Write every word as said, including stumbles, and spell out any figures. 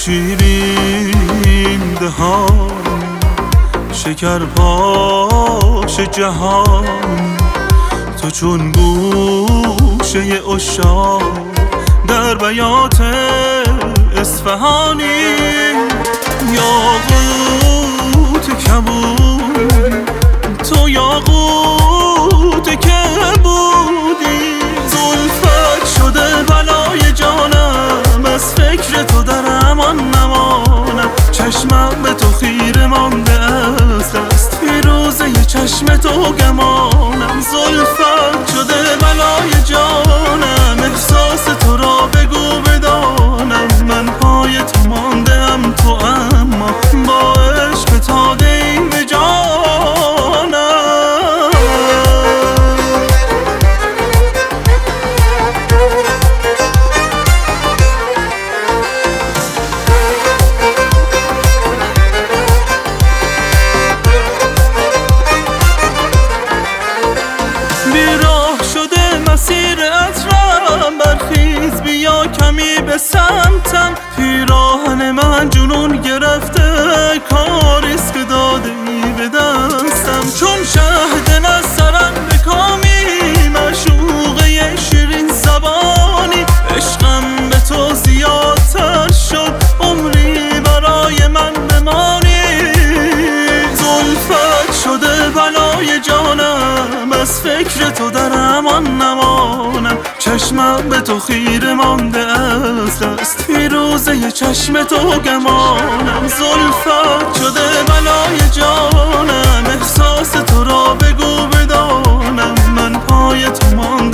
شیرین دهان، شکر پاش جهان، تو چون گوشه عشاق در بیات اصفهانی. یاقوت کبود تو یاقوت کبودی، زلفت شده بلای جانم، از فکر تو در امان نمانم. چشمم به تو خیره مانده است، است فیروزه چشم تو گمانم. زلفت شده بلای جانم، احساس تو را بگو بدانم. من پای تو مانده ام، تو اما با عشق تا دین به جانم. بیراه شده مسیر عطرم، برخیز بیا کمی به سمتم. پیراهن من جنون گرفته، کاریست که داده ای به دستم. چون شهد نسترن به کامی، معشوقه شیرین زبانی. عشقم به تو زیادتر شد، عمری برای من بمانی. زلفت شده بلای جانم، از فکر تو در امان نمانم. چشمم به تو خیره مانده است، است فیروزه چشم تو گمانم. زلفت شده بلای جانم، احساس تو را بگو بدانم. من پای تو مانده